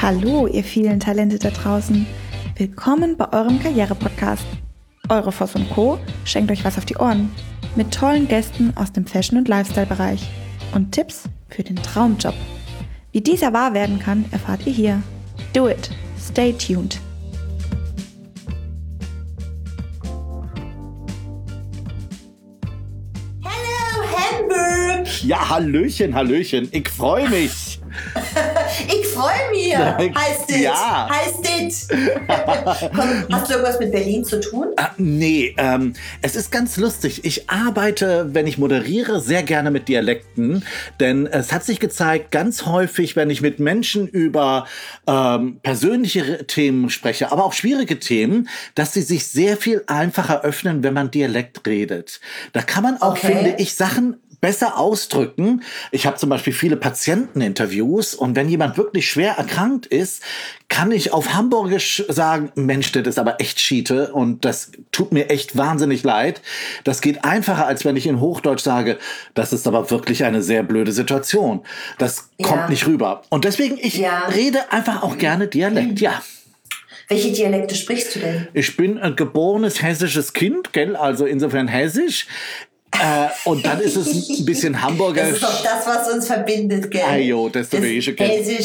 Hallo, ihr vielen Talente da draußen. Willkommen bei eurem Karriere-Podcast. Eure Voss & Co. schenkt euch was auf die Ohren. Mit tollen Gästen aus dem Fashion- und Lifestyle-Bereich. Und Tipps für den Traumjob. Wie dieser wahr werden kann, erfahrt ihr hier. Do it. Stay tuned. Hello, Hamburg! Ja, Hallöchen. Ich freue mich. Ich freue mich. Heißt es. Ja. Heißt es. Komm, hast du irgendwas mit Berlin zu tun? Nee, es ist ganz lustig. Ich arbeite, wenn ich moderiere, sehr gerne mit Dialekten. Denn es hat sich gezeigt, ganz häufig, wenn ich mit Menschen über persönliche Themen spreche, aber auch schwierige Themen, dass sie sich sehr viel einfacher öffnen, wenn man Dialekt redet. Da kann man auch, finde ich, Sachen besser ausdrücken. Ich habe zum Beispiel viele Patienteninterviews und wenn jemand wirklich schwer erkrankt ist, kann ich auf Hamburgisch sagen, Mensch, das ist aber echt Schiete und das tut mir echt wahnsinnig leid. Das geht einfacher, als wenn ich in Hochdeutsch sage, das ist aber wirklich eine sehr blöde Situation. Das kommt nicht rüber. Und deswegen, ich rede einfach auch gerne Dialekt, Welche Dialekte sprichst du denn? Ich bin ein geborenes hessisches Kind, gell? Also insofern hessisch. Und dann ist es ein bisschen Hamburgerisch. Das ist doch das, was uns verbindet, gell? Ah jo, das Hessisch,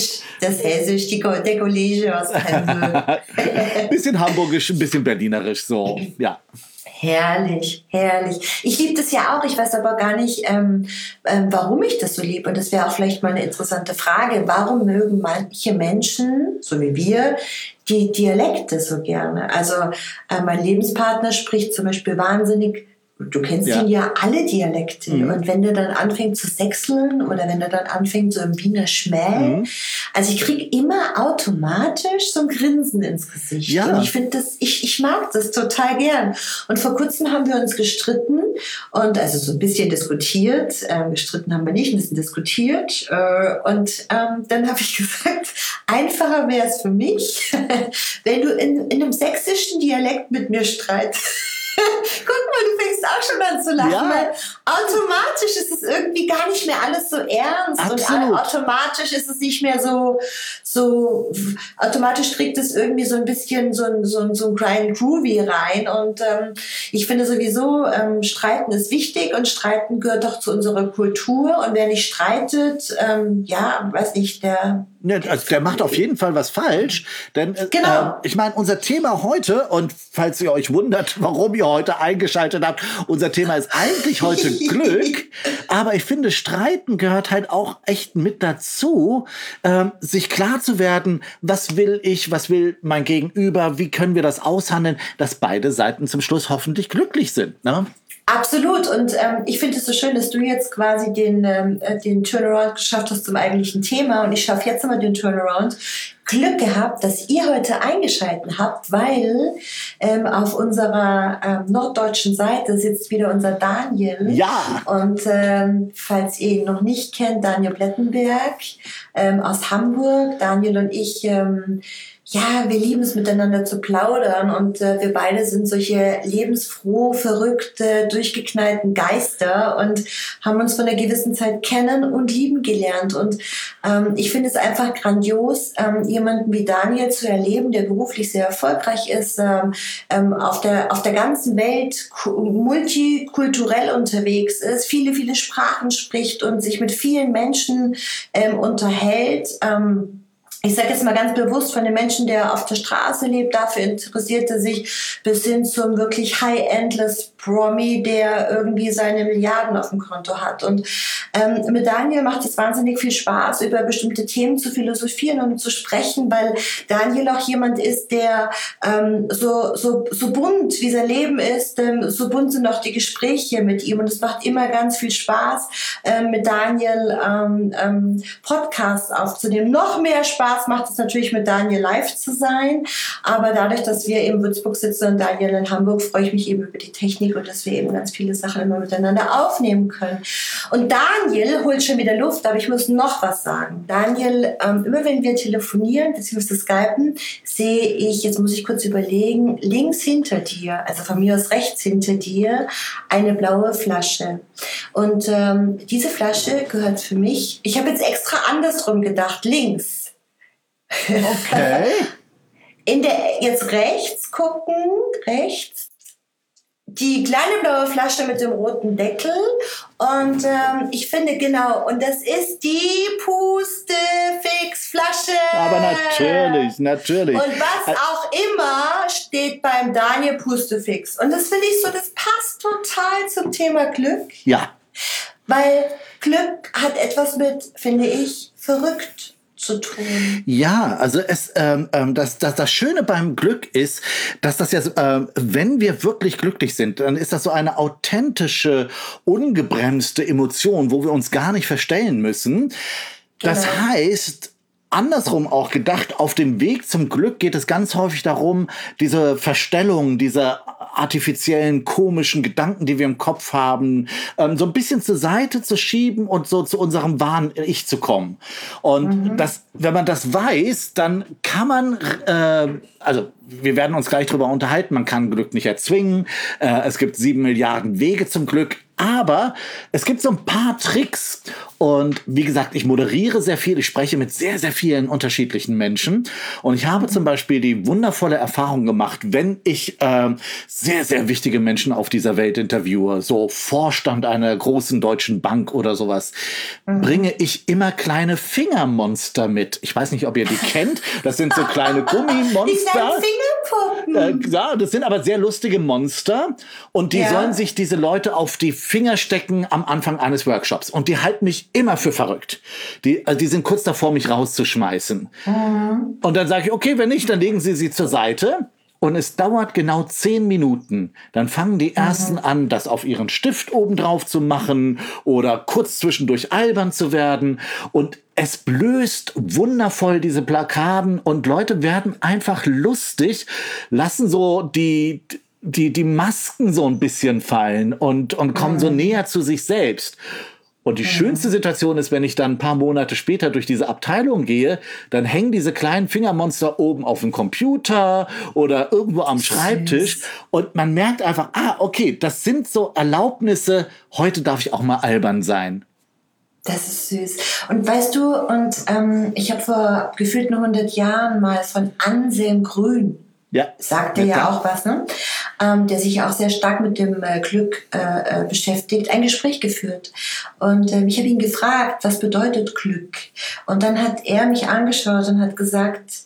der Kollege aus Hamburg. Bisschen Hamburgisch, ein bisschen Berlinerisch, so, ja. Herrlich. Ich liebe das ja auch. Ich weiß aber gar nicht, warum ich das so liebe. Und das wäre auch vielleicht mal eine interessante Frage. Warum mögen manche Menschen, so wie wir, die Dialekte so gerne? Also mein Lebenspartner spricht zum Beispiel wahnsinnig. Du kennst ihn ja alle Dialekte. Und wenn der dann anfängt zu sächseln oder wenn er dann anfängt so im Wiener Schmäh, also ich kriege immer automatisch so ein Grinsen ins Gesicht. Ja. Und ich finde das, ich mag das total gern. Und vor kurzem haben wir uns gestritten und also so ein bisschen diskutiert. Gestritten haben wir nicht, ein bisschen diskutiert. Und dann habe ich gesagt, einfacher wäre es für mich, wenn du in einem sächsischen Dialekt mit mir streitest. Guck mal, du fängst auch schon an zu lachen, weil automatisch ist es irgendwie gar nicht mehr alles so ernst. Absolut. Und automatisch ist es nicht mehr so automatisch kriegt es irgendwie so ein bisschen so ein Grind Groovy rein und ich finde sowieso, Streiten ist wichtig und Streiten gehört doch zu unserer Kultur und wer nicht streitet, weiß nicht, der macht auf jeden Fall was falsch, denn ich meine, unser Thema heute, und falls ihr euch wundert, warum ihr heute eingeschaltet habt, unser Thema ist eigentlich heute Glück, aber ich finde, Streiten gehört halt auch echt mit dazu, sich klar zu werden, was will ich, was will mein Gegenüber, wie können wir das aushandeln, dass beide Seiten zum Schluss hoffentlich glücklich sind, ne? Absolut. Und ich finde es so schön, dass du jetzt quasi den Turnaround geschafft hast zum eigentlichen Thema. Und ich schaffe jetzt einmal den Turnaround. Glück gehabt, dass ihr heute eingeschaltet habt, weil auf unserer norddeutschen Seite sitzt wieder unser Daniel. Ja. Und falls ihr ihn noch nicht kennt, Daniel Blettenberg aus Hamburg. Daniel und ich... wir lieben es, miteinander zu plaudern und wir beide sind solche lebensfroh, verrückte, durchgeknallten Geister und haben uns von einer gewissen Zeit kennen und lieben gelernt. Und ich finde es einfach grandios, jemanden wie Daniel zu erleben, der beruflich sehr erfolgreich ist, auf der ganzen Welt multikulturell unterwegs ist, viele Sprachen spricht und sich mit vielen Menschen unterhält. Ich sage jetzt mal ganz bewusst von dem Menschen, der auf der Straße lebt, dafür interessiert er sich bis hin zum wirklich High-Endless Promi, der irgendwie seine Milliarden auf dem Konto hat. Und mit Daniel macht es wahnsinnig viel Spaß, über bestimmte Themen zu philosophieren und zu sprechen, weil Daniel auch jemand ist, der so bunt wie sein Leben ist, so bunt sind auch die Gespräche mit ihm. Und es macht immer ganz viel Spaß, mit Daniel Podcasts aufzunehmen. Noch mehr Spaß macht es natürlich mit Daniel live zu sein, aber dadurch, dass wir in Würzburg sitzen und Daniel in Hamburg, freue ich mich eben über die Technik und dass wir eben ganz viele Sachen immer miteinander aufnehmen können. Und Daniel holt schon wieder Luft, aber ich muss noch was sagen. Daniel, immer wenn wir telefonieren bzw. skypen, sehe ich, jetzt muss ich kurz überlegen, links hinter dir, also von mir aus rechts hinter dir, eine blaue Flasche. Und diese Flasche gehört für mich, ich habe jetzt extra andersrum gedacht, links. Okay. Jetzt rechts gucken, rechts. Die kleine blaue Flasche mit dem roten Deckel und ich finde genau, und das ist die Pustefix-Flasche. Aber natürlich. Und was auch immer steht beim Daniel Pustefix. Und das finde ich so, das passt total zum Thema Glück. Ja. Weil Glück hat etwas mit, finde ich, verrückt zu tun. Ja, also das Schöne beim Glück ist, dass das ja, wenn wir wirklich glücklich sind, dann ist das so eine authentische, ungebremste Emotion, wo wir uns gar nicht verstellen müssen. Das heißt, andersrum auch gedacht, auf dem Weg zum Glück geht es ganz häufig darum, diese Verstellung, diese artifiziellen, komischen Gedanken, die wir im Kopf haben, so ein bisschen zur Seite zu schieben und so zu unserem wahren Ich zu kommen. Und wenn man das weiß, dann kann man, also wir werden uns gleich drüber unterhalten, man kann Glück nicht erzwingen, es gibt 7 Milliarden Wege zum Glück, aber es gibt so ein paar Tricks und wie gesagt, ich moderiere sehr viel, ich spreche mit sehr, sehr vielen unterschiedlichen Menschen und ich habe zum Beispiel die wundervolle Erfahrung gemacht, wenn ich sehr, sehr wichtige Menschen auf dieser Welt interviewe, so Vorstand einer großen deutschen Bank oder sowas, bringe ich immer kleine Fingermonster mit. Ich weiß nicht, ob ihr die kennt, das sind so kleine Gummimonster. Ja, das sind aber sehr lustige Monster und die sollen sich diese Leute auf die Finger stecken am Anfang eines Workshops und die halten mich immer für verrückt. Die sind kurz davor, mich rauszuschmeißen. Und dann sage ich, okay, wenn nicht, dann legen sie zur Seite. Und es dauert genau 10 Minuten. Dann fangen die Ersten an, das auf ihren Stift oben drauf zu machen oder kurz zwischendurch albern zu werden. Und es blößt wundervoll diese Blockaden und Leute werden einfach lustig, lassen so die Masken so ein bisschen fallen und kommen so näher zu sich selbst. Und die schönste Situation ist, wenn ich dann ein paar Monate später durch diese Abteilung gehe, dann hängen diese kleinen Fingermonster oben auf dem Computer oder irgendwo am Schreibtisch und man merkt einfach, okay, das sind so Erlaubnisse, heute darf ich auch mal albern sein. Das ist süß. Und weißt du, ich habe vor gefühlten 100 Jahren mal von Anselm Grün, sagte ja auch was, ne? Der sich auch sehr stark mit dem Glück beschäftigt, ein Gespräch geführt. Und ich habe ihn gefragt, was bedeutet Glück? Und dann hat er mich angeschaut und hat gesagt,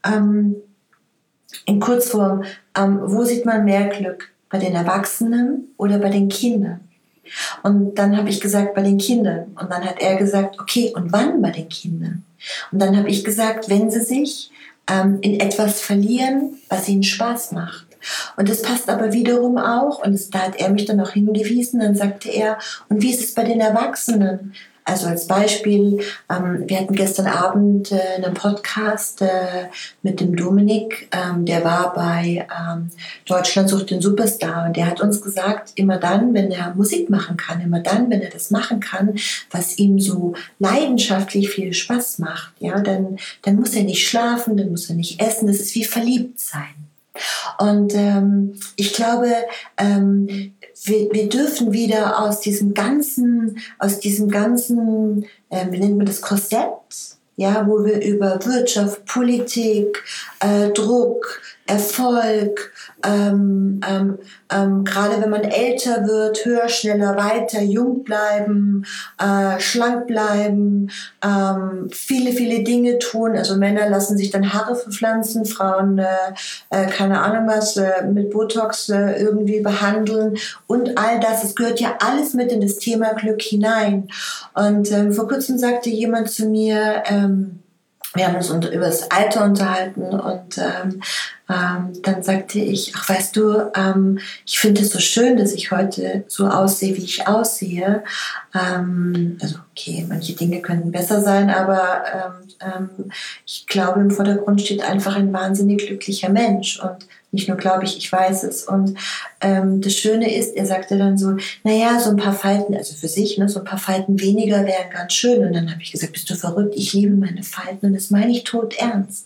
in Kurzform, wo sieht man mehr Glück? Bei den Erwachsenen oder bei den Kindern? Und dann habe ich gesagt, bei den Kindern. Und dann hat er gesagt, okay, und wann bei den Kindern? Und dann habe ich gesagt, wenn sie sich in etwas verlieren, was ihnen Spaß macht. Und das passt aber wiederum auch, und da hat er mich dann auch hingewiesen, dann sagte er, und wie ist es bei den Erwachsenen? Also als Beispiel, wir hatten gestern Abend einen Podcast mit dem Dominik, der war bei Deutschland sucht den Superstar und der hat uns gesagt, immer dann, wenn er Musik machen kann, immer dann, wenn er das machen kann, was ihm so leidenschaftlich viel Spaß macht, ja, dann muss er nicht schlafen, dann muss er nicht essen, das ist wie verliebt sein. Und ich glaube, wir dürfen wieder aus diesem ganzen, wie nennt man das, Korsett, ja, wo wir über Wirtschaft, Politik, Druck, Erfolg, gerade wenn man älter wird, höher, schneller, weiter, jung bleiben, schlank bleiben, viele, viele Dinge tun. Also Männer lassen sich dann Haare verpflanzen, Frauen, keine Ahnung was, mit Botox irgendwie behandeln und all das. Es gehört ja alles mit in das Thema Glück hinein. Und vor kurzem sagte jemand zu mir, wir haben uns über das Alter unterhalten und dann sagte ich, ach weißt du, ich finde es so schön, dass ich heute so aussehe, wie ich aussehe. Also okay, manche Dinge könnten besser sein, aber ich glaube, im Vordergrund steht einfach ein wahnsinnig glücklicher Mensch und nicht nur glaube ich weiß es. Und das Schöne ist, er sagte dann so, naja, so ein paar Falten, also für sich, ne, so ein paar Falten weniger wären ganz schön. Und dann habe ich gesagt, bist du verrückt? Ich liebe meine Falten und das meine ich todernst.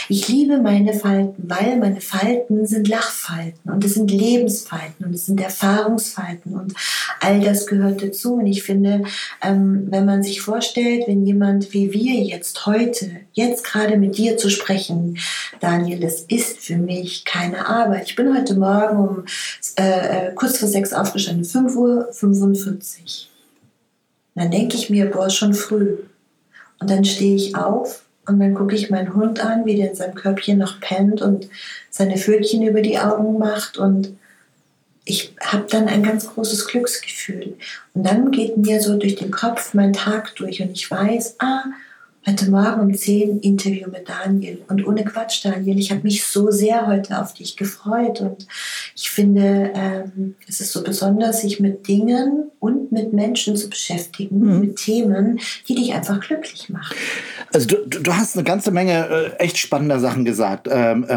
Ich liebe meine Falten, weil meine Falten sind Lachfalten und es sind Lebensfalten und es sind Erfahrungsfalten und all das gehört dazu. Und ich finde, wenn man sich vorstellt, wenn jemand wie wir jetzt heute, jetzt gerade mit dir zu sprechen, Daniel, das ist für mich keine Arbeit. Ich bin heute Morgen um kurz vor 6 aufgestanden, 5:45 Uhr. Dann denke ich mir, boah, schon früh. Und dann stehe ich auf und dann gucke ich meinen Hund an, wie der in seinem Körbchen noch pennt und seine Pfötchen über die Augen macht. Und ich habe dann ein ganz großes Glücksgefühl. Und dann geht mir so durch den Kopf mein Tag durch und ich weiß, heute Morgen um 10 Interview mit Daniel. Und ohne Quatsch, Daniel, ich habe mich so sehr heute auf dich gefreut. Und ich finde, es ist so besonders, sich mit Dingen und mit Menschen zu beschäftigen, mit Themen, die dich einfach glücklich machen. Also du hast eine ganze Menge echt spannender Sachen gesagt.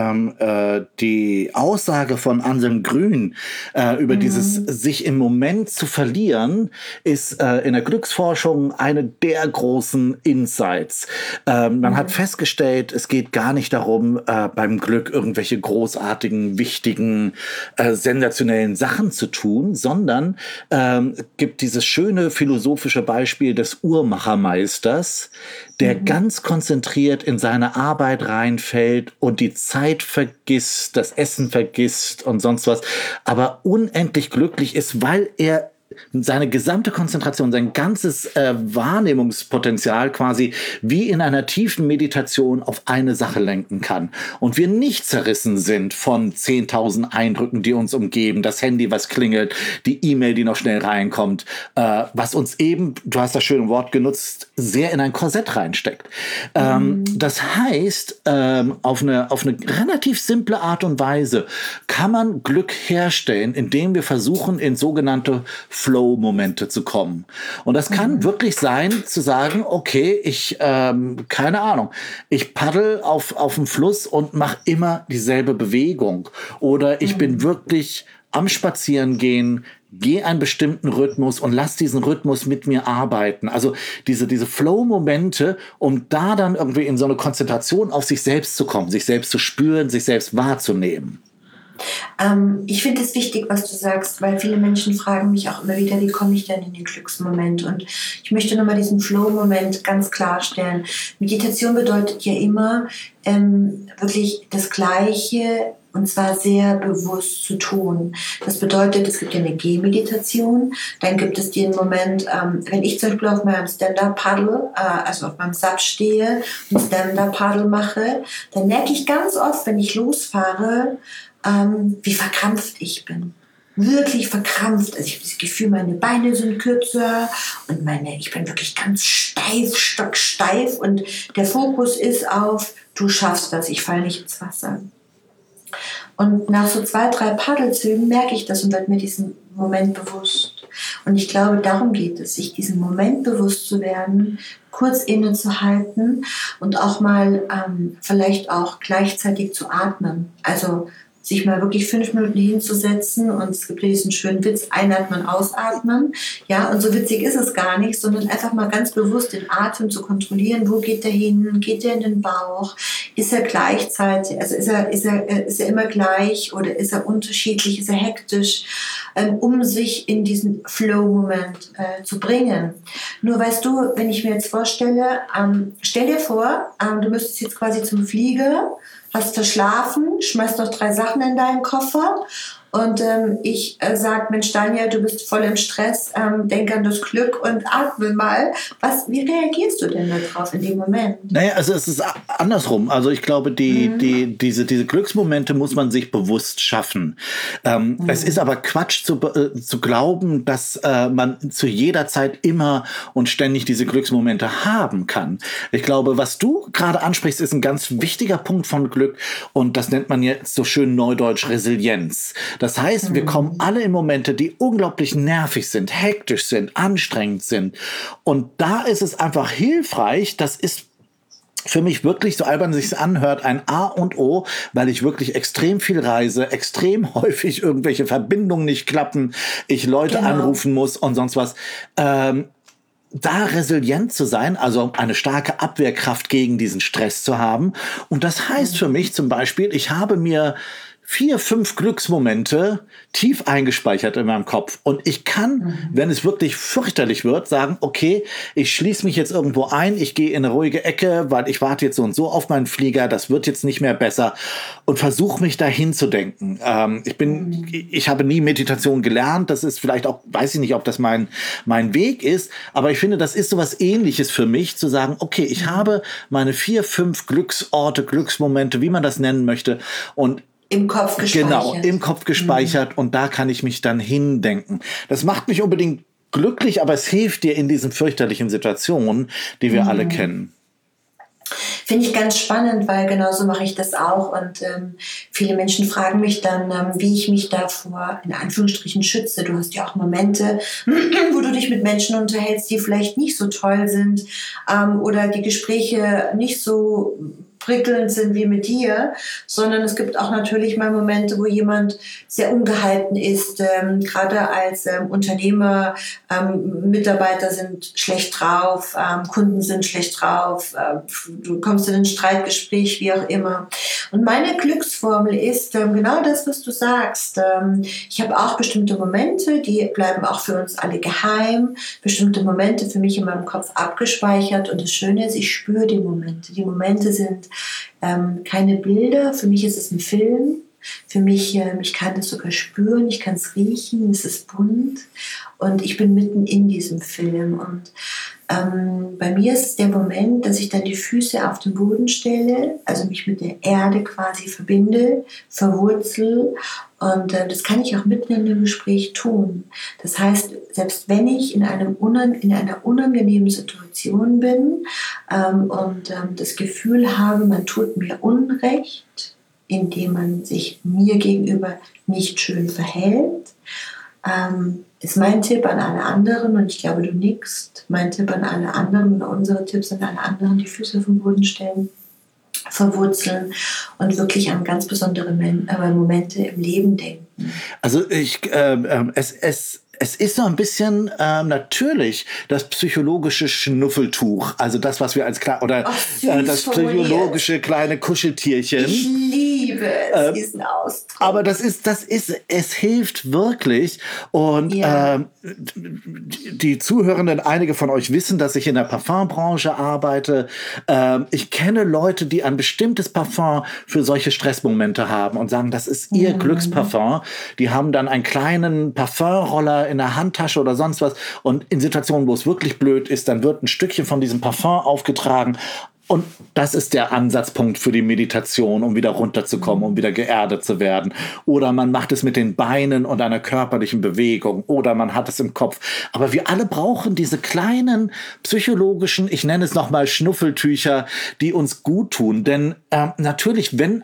Die Aussage von Anselm Grün über dieses sich im Moment zu verlieren, ist in der Glücksforschung eine der großen Insights. Man hat festgestellt, es geht gar nicht darum, beim Glück irgendwelche großartigen, wichtigen, sensationellen Sachen zu tun, sondern gibt dieses schöne philosophische Beispiel des Uhrmachermeisters, der ganz konzentriert in seine Arbeit reinfällt und die Zeit vergisst, das Essen vergisst und sonst was, aber unendlich glücklich ist, weil er seine gesamte Konzentration, sein ganzes Wahrnehmungspotenzial quasi wie in einer tiefen Meditation auf eine Sache lenken kann. Und wir nicht zerrissen sind von 10.000 Eindrücken, die uns umgeben, das Handy, was klingelt, die E-Mail, die noch schnell reinkommt, was uns eben, du hast das schöne Wort genutzt, sehr in ein Korsett reinsteckt. Das heißt, auf eine relativ simple Art und Weise kann man Glück herstellen, indem wir versuchen, in sogenannte Flow-Momente zu kommen. Und das kann wirklich sein, zu sagen, okay, keine Ahnung, ich paddel auf dem Fluss und mache immer dieselbe Bewegung. Oder ich bin wirklich am Spazierengehen, gehe einen bestimmten Rhythmus und lass diesen Rhythmus mit mir arbeiten. Also diese Flow-Momente, um da dann irgendwie in so eine Konzentration auf sich selbst zu kommen, sich selbst zu spüren, sich selbst wahrzunehmen. Ich finde es wichtig, was du sagst, weil viele Menschen fragen mich auch immer wieder, wie komme ich denn in den Glücksmoment? Und ich möchte nochmal diesen Flow-Moment ganz klarstellen. Meditation bedeutet ja immer, wirklich das Gleiche und zwar sehr bewusst zu tun. Das bedeutet, es gibt ja eine Gehmeditation, dann gibt es den Moment, wenn ich zum Beispiel auf meinem Stand-Up-Paddle, also auf meinem SUP stehe und Stand-Up-Paddle mache, dann merke ich ganz oft, wenn ich losfahre, wie verkrampft ich bin. Wirklich verkrampft. Also ich habe das Gefühl, meine Beine sind kürzer und ich bin wirklich ganz steif, stocksteif und der Fokus ist auf, du schaffst das, ich falle nicht ins Wasser. Und nach so 2, 3 Paddelzügen merke ich das und werde mir diesen Moment bewusst. Und ich glaube, darum geht es, sich diesen Moment bewusst zu werden, kurz innezuhalten und auch mal vielleicht auch gleichzeitig zu atmen. Also sich mal wirklich 5 Minuten hinzusetzen und es gibt ja diesen schönen Witz, einatmen, ausatmen. Ja, und so witzig ist es gar nicht, sondern einfach mal ganz bewusst den Atem zu kontrollieren. Wo geht der hin? Geht der in den Bauch? Ist er gleichzeitig, also ist er immer gleich oder ist er unterschiedlich? Ist er hektisch? Um sich in diesen Flow-Moment zu bringen. Nur weißt du, wenn ich mir jetzt vorstelle, stell dir vor, du müsstest jetzt quasi zum Flieger, hast verschlafen, schmeißt noch 3 Sachen in deinen Koffer und ich sage, Mensch Daniel, du bist voll im Stress, denk an das Glück und atme mal. Wie reagierst du denn darauf in dem Moment? Naja, also es ist andersrum. Also ich glaube, diese Glücksmomente muss man sich bewusst schaffen. Es ist aber Quatsch zu glauben, dass man zu jeder Zeit immer und ständig diese Glücksmomente haben kann. Ich glaube, was du gerade ansprichst, ist ein ganz wichtiger Punkt von Glück und das nennt man jetzt so schön neudeutsch Resilienz. Das heißt, wir kommen alle in Momente, die unglaublich nervig sind, hektisch sind, anstrengend sind. Und da ist es einfach hilfreich, das ist für mich wirklich, so albern es sich anhört, ein A und O, weil ich wirklich extrem viel reise, extrem häufig irgendwelche Verbindungen nicht klappen, ich Leute anrufen muss und sonst was. da resilient zu sein, also eine starke Abwehrkraft gegen diesen Stress zu haben. Und das heißt für mich zum Beispiel, ich habe mir 4, 5 Glücksmomente tief eingespeichert in meinem Kopf. Und ich kann, wenn es wirklich fürchterlich wird, sagen, okay, ich schließe mich jetzt irgendwo ein, ich gehe in eine ruhige Ecke, weil ich warte jetzt so und so auf meinen Flieger, das wird jetzt nicht mehr besser und versuche mich dahin zu denken. Ich habe nie Meditation gelernt, das ist vielleicht auch, weiß ich nicht, ob das mein Weg ist, aber ich finde, das ist sowas Ähnliches für mich, zu sagen, okay, ich habe meine 4, 5 Glücksorte, Glücksmomente, wie man das nennen möchte, und im Kopf gespeichert. Genau, im Kopf gespeichert und da kann ich mich dann hindenken. Das macht mich unbedingt glücklich, aber es hilft dir in diesen fürchterlichen Situationen, die wir alle kennen. Finde ich ganz spannend, weil genauso mache ich das auch und viele Menschen fragen mich dann, wie ich mich davor in Anführungsstrichen schütze. Du hast ja auch Momente, wo du dich mit Menschen unterhältst, die vielleicht nicht so toll sind oder die Gespräche nicht so prickelnd sind wie mit dir, sondern es gibt auch natürlich mal Momente, wo jemand sehr ungehalten ist, gerade als Unternehmer, Mitarbeiter sind schlecht drauf, Kunden sind schlecht drauf, du kommst in ein Streitgespräch, wie auch immer. Und meine Glücksformel ist genau das, was du sagst. Ich habe auch bestimmte Momente, die bleiben auch für uns alle geheim, bestimmte Momente für mich in meinem Kopf abgespeichert und das Schöne ist, ich spüre die Momente. Die Momente sind keine Bilder, für mich ist es ein Film. Für mich, ich kann das sogar spüren, ich kann es riechen, es ist bunt und ich bin mitten in diesem Film. Und bei mir ist es der Moment, dass ich dann die Füße auf den Boden stelle, also mich mit der Erde quasi verbinde, verwurzel und das kann ich auch mitten in dem Gespräch tun. Das heißt, selbst wenn ich in einer unangenehmen Situation bin und das Gefühl habe, man tut mir Unrecht, indem man sich mir gegenüber nicht schön verhält, ist mein Tipp an alle anderen, und ich glaube, du nickst, mein Tipp an alle anderen oder unsere Tipps an alle anderen, die Füße vom Boden stellen, verwurzeln und wirklich an ganz besondere Momente im Leben denken. Also es ist so ein bisschen natürlich das psychologische Schnuffeltuch, also das, was wir als das psychologische kleine Kuscheltierchen. Ich liebe diesen Ausdruck. Aber es hilft wirklich. Und die Zuhörenden, einige von euch wissen, dass ich in der Parfumbranche arbeite. Ich kenne Leute, die ein bestimmtes Parfum für solche Stressmomente haben und sagen, das ist ihr Glücksparfum. Die haben dann einen kleinen Parfumroller in der Handtasche oder sonst was. Und in Situationen, wo es wirklich blöd ist, dann wird ein Stückchen von diesem Parfum aufgetragen. Und das ist der Ansatzpunkt für die Meditation, um wieder runterzukommen, um wieder geerdet zu werden. Oder man macht es mit den Beinen und einer körperlichen Bewegung. Oder man hat es im Kopf. Aber wir alle brauchen diese kleinen psychologischen, ich nenne es nochmal Schnuffeltücher, die uns gut tun. Denn natürlich, wenn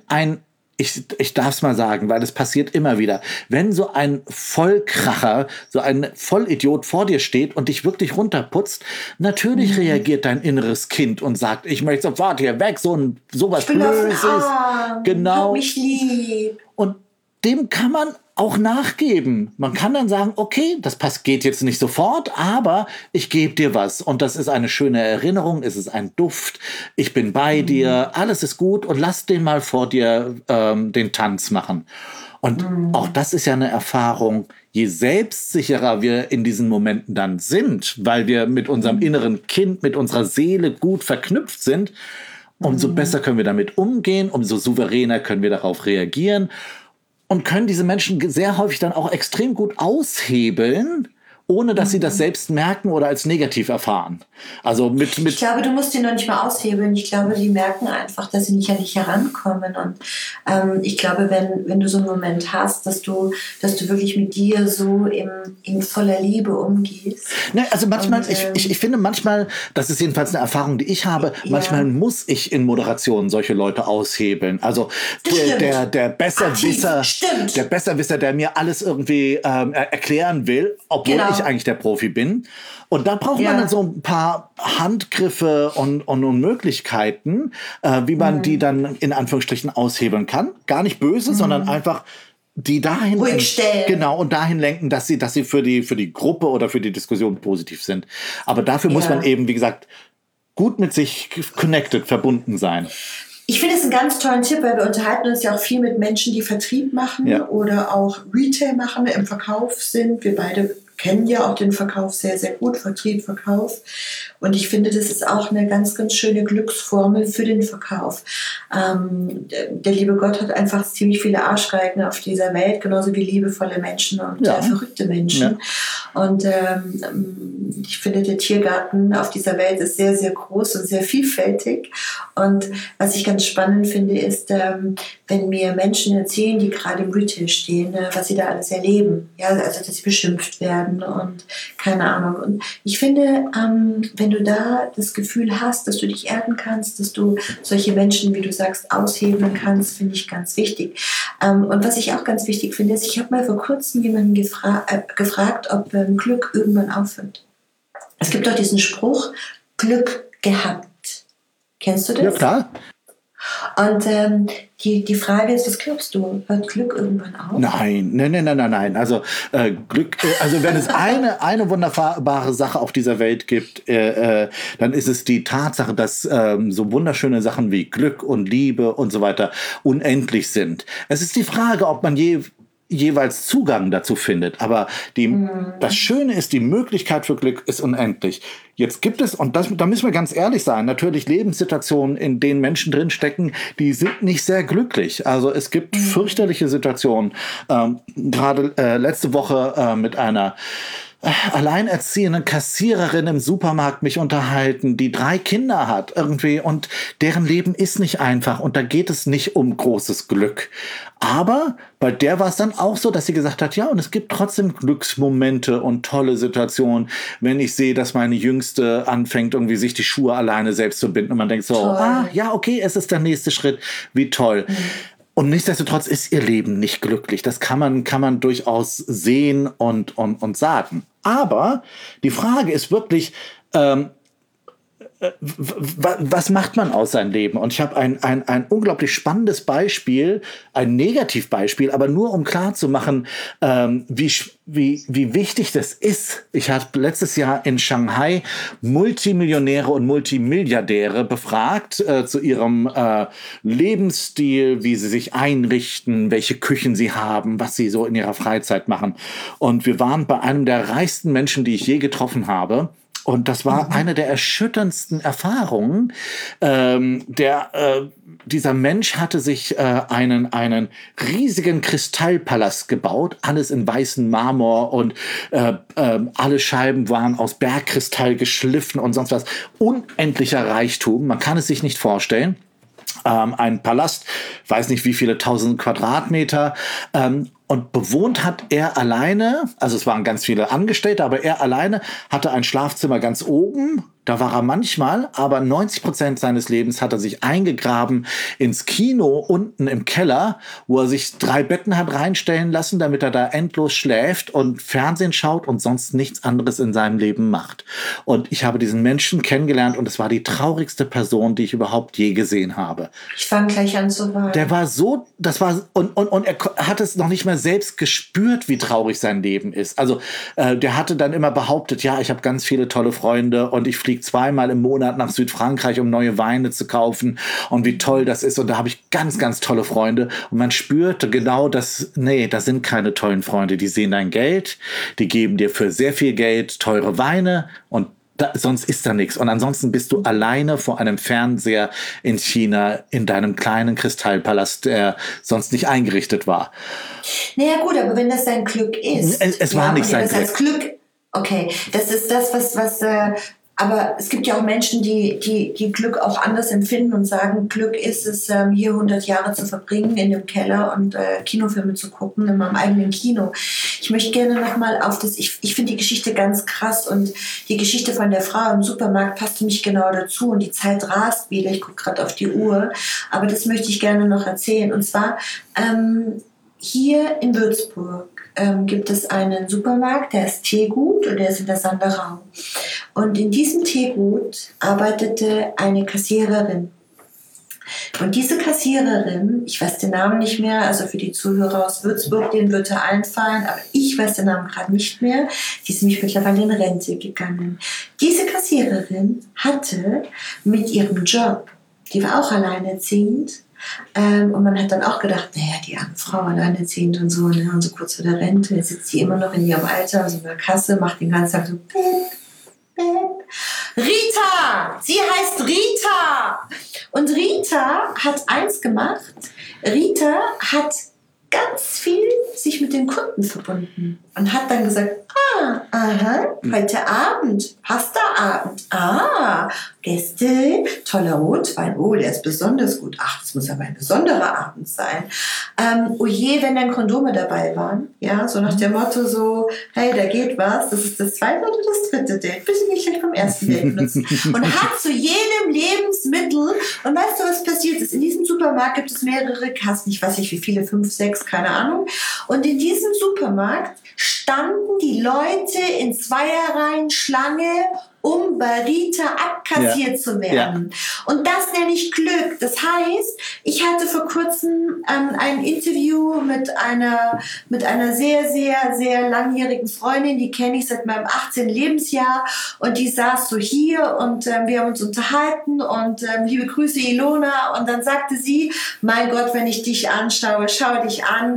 ich darf es mal sagen, weil es passiert immer wieder. Wenn so ein Vollkracher, so ein Vollidiot vor dir steht und dich wirklich runterputzt, natürlich reagiert dein inneres Kind und sagt, ich möchte sofort hier weg, sowas Blödes. Genau. Hab mich lieb. Und dem kann man auch nachgeben. Man kann dann sagen, okay, das geht jetzt nicht sofort, aber ich gebe dir was. Und das ist eine schöne Erinnerung, es ist ein Duft, ich bin bei dir, alles ist gut und lass den mal vor dir den Tanz machen. Und auch das ist ja eine Erfahrung, je selbstsicherer wir in diesen Momenten dann sind, weil wir mit unserem inneren Kind, mit unserer Seele gut verknüpft sind, umso besser können wir damit umgehen, umso souveräner können wir darauf reagieren. Und können diese Menschen sehr häufig dann auch extrem gut aushebeln, ohne dass sie das selbst merken oder als negativ erfahren. Also ich glaube, du musst die noch nicht mal aushebeln. Ich glaube, die merken einfach, dass sie nicht an dich herankommen. Und ich glaube, wenn du so einen Moment hast, dass du wirklich mit dir so in voller Liebe umgehst. Ne, also manchmal, ich finde manchmal, das ist jedenfalls eine Erfahrung, die ich habe, manchmal muss ich in Moderationen solche Leute aushebeln. Also der Besserwisser, der mir alles irgendwie erklären will, obwohl ich eigentlich der Profi bin. Und da braucht man dann so ein paar Handgriffe und Möglichkeiten, wie man die dann in Anführungsstrichen aushebeln kann. Gar nicht böse, sondern einfach die dahin ruhig stellen. Genau, und dahin lenken, dass sie für die Gruppe oder für die Diskussion positiv sind. Aber dafür muss man eben, wie gesagt, gut mit sich connected, verbunden sein. Ich finde es einen ganz tollen Tipp, weil wir unterhalten uns ja auch viel mit Menschen, die Vertrieb machen oder auch Retail machen, im Verkauf sind. Wir beide kennen ja auch den Verkauf sehr, sehr gut, Vertrieb, Verkauf. Und ich finde, das ist auch eine ganz, ganz schöne Glücksformel für den Verkauf. Der liebe Gott hat einfach ziemlich viele Arschgeigen auf dieser Welt, genauso wie liebevolle Menschen und verrückte Menschen. Ja. Und ich finde, der Tiergarten auf dieser Welt ist sehr, sehr groß und sehr vielfältig. Und was ich ganz spannend finde, ist, wenn mir Menschen erzählen, die gerade im Retail stehen, was sie da alles erleben. Ja, also, dass sie beschimpft werden und keine Ahnung. Und ich finde, wenn du da das Gefühl hast, dass du dich erden kannst, dass du solche Menschen, wie du sagst, aushebeln kannst, finde ich ganz wichtig. Und was ich auch ganz wichtig finde, ist, ich habe mal vor kurzem jemanden gefragt, ob Glück irgendwann aufhört. Es gibt doch diesen Spruch, Glück gehabt. Kennst du das? Ja, klar. Und die Frage ist, was glaubst du? Hört Glück irgendwann auf? Nein. Also Glück, also wenn es eine wunderbare Sache auf dieser Welt gibt, dann ist es die Tatsache, dass so wunderschöne Sachen wie Glück und Liebe und so weiter unendlich sind. Es ist die Frage, ob man jeweils Zugang dazu findet. Aber das Schöne ist, die Möglichkeit für Glück ist unendlich. Jetzt gibt es, und da müssen wir ganz ehrlich sein, natürlich Lebenssituationen, in denen Menschen drinstecken, die sind nicht sehr glücklich. Also es gibt fürchterliche Situationen. Gerade letzte Woche mit einer alleinerziehende Kassiererin im Supermarkt mich unterhalten, die 3 Kinder hat irgendwie und deren Leben ist nicht einfach und da geht es nicht um großes Glück. Aber bei der war es dann auch so, dass sie gesagt hat, ja, und es gibt trotzdem Glücksmomente und tolle Situationen, wenn ich sehe, dass meine Jüngste anfängt, irgendwie sich die Schuhe alleine selbst zu binden und man denkt so, ja, okay, es ist der nächste Schritt, wie toll. Und nichtsdestotrotz ist ihr Leben nicht glücklich. Das kann man durchaus sehen und sagen. Aber die Frage ist wirklich, was macht man aus seinem Leben? Und ich habe ein unglaublich spannendes Beispiel, ein Negativbeispiel, aber nur um klarzumachen, wie wichtig das ist. Ich habe letztes Jahr in Shanghai Multimillionäre und Multimilliardäre befragt zu ihrem Lebensstil, wie sie sich einrichten, welche Küchen sie haben, was sie so in ihrer Freizeit machen. Und wir waren bei einem der reichsten Menschen, die ich je getroffen habe. Und das war eine der erschütterndsten Erfahrungen. Dieser Mensch hatte sich einen riesigen Kristallpalast gebaut, alles in weißem Marmor und alle Scheiben waren aus Bergkristall geschliffen und sonst was. Unendlicher Reichtum, man kann es sich nicht vorstellen. Ein Palast, weiß nicht wie viele 1000 Quadratmeter, und bewohnt hat er alleine, also es waren ganz viele Angestellte, aber er alleine hatte ein Schlafzimmer ganz oben, da war er manchmal, aber 90% seines Lebens hat er sich eingegraben ins Kino unten im Keller, wo er sich 3 Betten hat reinstellen lassen, damit er da endlos schläft und Fernsehen schaut und sonst nichts anderes in seinem Leben macht. Und ich habe diesen Menschen kennengelernt und es war die traurigste Person, die ich überhaupt je gesehen habe. Ich fange gleich an zu weinen. Der war so, und er hat es noch nicht mehr selbst gespürt, wie traurig sein Leben ist. Also der hatte dann immer behauptet, ja, ich habe ganz viele tolle Freunde und ich fliege 2-mal im Monat nach Südfrankreich, um neue Weine zu kaufen und wie toll das ist. Und da habe ich ganz, ganz tolle Freunde. Und man spürte genau, das sind keine tollen Freunde. Die sehen dein Geld, die geben dir für sehr viel Geld teure Weine und sonst ist da nichts. Und ansonsten bist du alleine vor einem Fernseher in China in deinem kleinen Kristallpalast, der sonst nicht eingerichtet war. Naja gut, aber wenn das dein Glück ist. Es war nicht sein Glück. Okay, das ist das, was aber es gibt ja auch Menschen, die Glück auch anders empfinden und sagen, Glück ist es, hier 100 Jahre zu verbringen in dem Keller und Kinofilme zu gucken in meinem eigenen Kino. Ich möchte gerne nochmal auf das, ich finde die Geschichte ganz krass und die Geschichte von der Frau im Supermarkt passt nämlich genau dazu und die Zeit rast wieder, ich gucke gerade auf die Uhr, aber das möchte ich gerne noch erzählen und zwar hier in Würzburg gibt es einen Supermarkt, der ist Teegut und der ist in der Sanderau. Und in diesem Teegut arbeitete eine Kassiererin. Und diese Kassiererin, ich weiß den Namen nicht mehr, also für die Zuhörer aus Würzburg, denen wird er einfallen, aber ich weiß den Namen gerade nicht mehr, die ist nämlich mittlerweile in Rente gegangen. Diese Kassiererin hatte mit ihrem Job, die war auch alleinerziehend, und man hat dann auch gedacht, naja, die arme Frau alleinerziehend und so, ne, und so kurz vor der Rente, jetzt sitzt sie immer noch in ihrem Alter, so in der Kasse, macht den ganzen Tag so, Rita! Sie heißt Rita! Und Rita hat eins gemacht. Rita hat ganz viel sich mit den Kunden verbunden und hat dann gesagt, heute Abend, Pastaabend, Gäste, toller Rotwein, der ist besonders gut. Ach, das muss aber ein besonderer Abend sein. Oh je, wenn dann Kondome dabei waren, ja, so nach dem Motto so, hey, da geht was, das ist das zweite oder das dritte Date, bitte nicht gleich beim ersten Date benutzen. Und hat zu jedem Lebensmittel, und weißt du, was passiert ist? In diesem Supermarkt gibt es mehrere Kassen, ich weiß nicht wie viele, 5, 6, keine Ahnung. Und in diesem Supermarkt standen die Leute in Zweierreihen Schlange, um bei Rita abkassiert zu werden. Ja. Und das nenne ich Glück. Das heißt, ich hatte vor kurzem ein Interview mit einer sehr, sehr, sehr langjährigen Freundin, die kenne ich seit meinem 18. Lebensjahr, und die saß so hier und wir haben uns unterhalten und liebe Grüße Ilona, und dann sagte sie, mein Gott, wenn ich dich anschaue, schau dich an,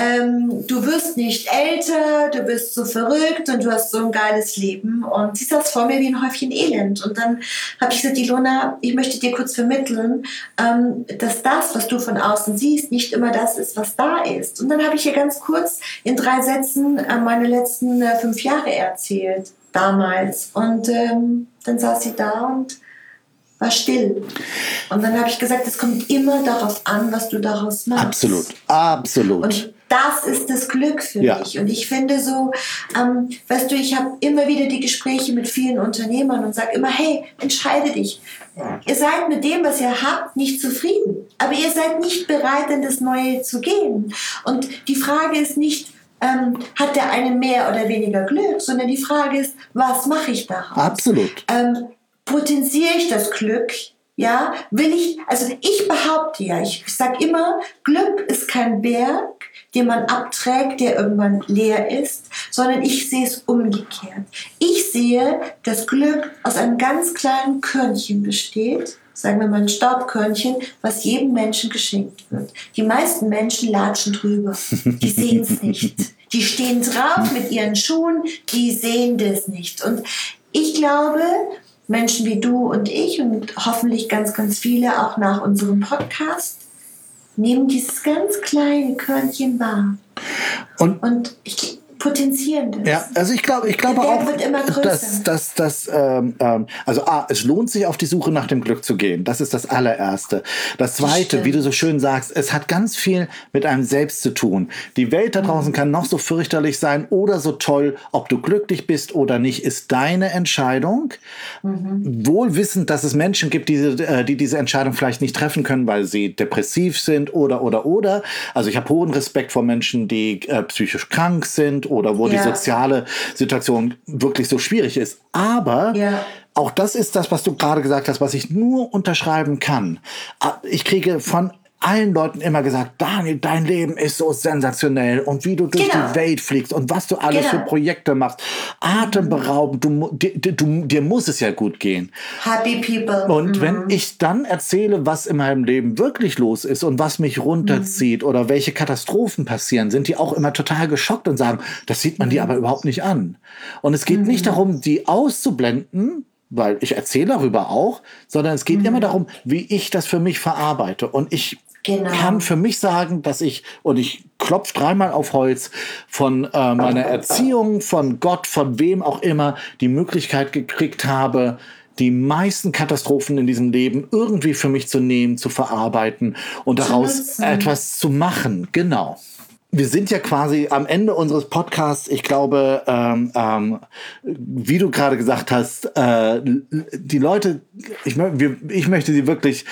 du wirst nicht älter, du bist so verrückt und du hast so ein geiles Leben, und sie saß vor mir wie ein Häufchen Elend. Und dann habe ich gesagt, Ilona, ich möchte dir kurz vermitteln, dass das, was du von außen siehst, nicht immer das ist, was da ist. Und dann habe ich ihr ganz kurz in 3 Sätzen meine letzten 5 Jahre erzählt, damals. Und dann saß sie da und war still. Und dann habe ich gesagt, es kommt immer darauf an, was du daraus machst. Absolut, absolut. Und das ist das Glück für mich. Und ich finde so, weißt du, ich habe immer wieder die Gespräche mit vielen Unternehmern und sage immer, hey, entscheide dich. Ihr seid mit dem, was ihr habt, nicht zufrieden. Aber ihr seid nicht bereit, in das Neue zu gehen. Und die Frage ist nicht, hat der eine mehr oder weniger Glück, sondern die Frage ist, was mache ich daraus? Absolut. Potenziere ich das Glück? Ja, ich behaupte ja, ich sage immer, Glück ist kein Berg, den man abträgt, der irgendwann leer ist, sondern ich sehe es umgekehrt. Ich sehe, dass Glück aus einem ganz kleinen Körnchen besteht, sagen wir mal ein Staubkörnchen, was jedem Menschen geschenkt wird. Die meisten Menschen latschen drüber, die sehen es nicht. Die stehen drauf mit ihren Schuhen, die sehen das nicht. Und ich glaube, Menschen wie du und ich und hoffentlich ganz, ganz viele auch nach unserem Podcast nehmen dieses ganz kleine Körnchen wahr und potenzieren das. Ja, also ich glaube auch, wird immer größer. es lohnt sich, auf die Suche nach dem Glück zu gehen. Das ist das allererste. Das zweite, wie du so schön sagst, es hat ganz viel mit einem selbst zu tun. Die Welt da draußen kann noch so fürchterlich sein oder so toll. Ob du glücklich bist oder nicht, ist deine Entscheidung. Wohl wissend, dass es Menschen gibt, die diese Entscheidung vielleicht nicht treffen können, weil sie depressiv sind oder. Also ich habe hohen Respekt vor Menschen, die psychisch krank sind oder wo die soziale Situation wirklich so schwierig ist. Aber auch das ist das, was du gerade gesagt hast, was ich nur unterschreiben kann. Ich kriege von allen Leuten immer gesagt, Daniel, dein Leben ist so sensationell und wie du durch die Welt fliegst und was du alles für Projekte machst. Atemberaubend, dir muss es ja gut gehen. Happy people. Und wenn ich dann erzähle, was in meinem Leben wirklich los ist und was mich runterzieht oder welche Katastrophen passieren, sind die auch immer total geschockt und sagen, das sieht man dir aber überhaupt nicht an. Und es geht nicht darum, die auszublenden, weil ich erzähle darüber auch, sondern es geht immer darum, wie ich das für mich verarbeite. Und ich kann für mich sagen, dass ich klopfe 3-mal auf Holz, von meiner Erziehung, von Gott, von wem auch immer, die Möglichkeit gekriegt habe, die meisten Katastrophen in diesem Leben irgendwie für mich zu nehmen, zu verarbeiten und daraus etwas zu machen. Genau. Wir sind ja quasi am Ende unseres Podcasts. Ich glaube, wie du gerade gesagt hast, die Leute, ich möchte sie wirklich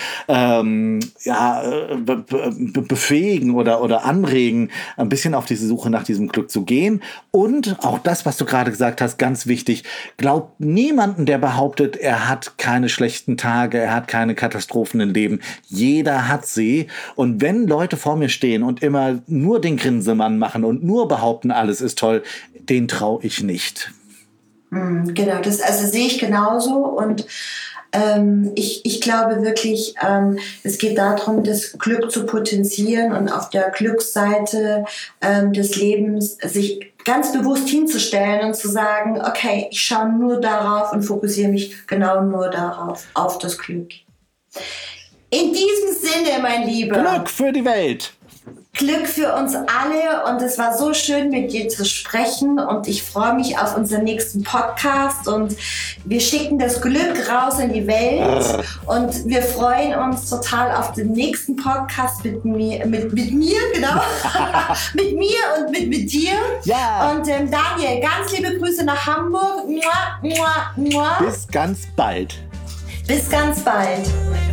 befähigen oder anregen, ein bisschen auf diese Suche nach diesem Glück zu gehen. Und auch das, was du gerade gesagt hast, ganz wichtig, glaubt niemanden, der behauptet, er hat keine schlechten Tage, er hat keine Katastrophen im Leben. Jeder hat sie. Und wenn Leute vor mir stehen und immer nur den Grinsemann machen und nur behaupten, alles ist toll, den traue ich nicht. Genau, das sehe ich genauso. Und ich glaube wirklich, es geht darum, das Glück zu potenzieren und auf der Glücksseite des Lebens sich ganz bewusst hinzustellen und zu sagen, okay, ich schaue nur darauf und fokussiere mich genau nur darauf, auf das Glück. In diesem Sinne, mein Lieber. Glück für die Welt. Glück für uns alle, und es war so schön, mit dir zu sprechen, und ich freue mich auf unseren nächsten Podcast, und wir schicken das Glück raus in die Welt und wir freuen uns total auf den nächsten Podcast mit mir, genau, mit mir und mit dir. Ja. Und Daniel, ganz liebe Grüße nach Hamburg. Mua, mua, mua. Bis ganz bald. Bis ganz bald.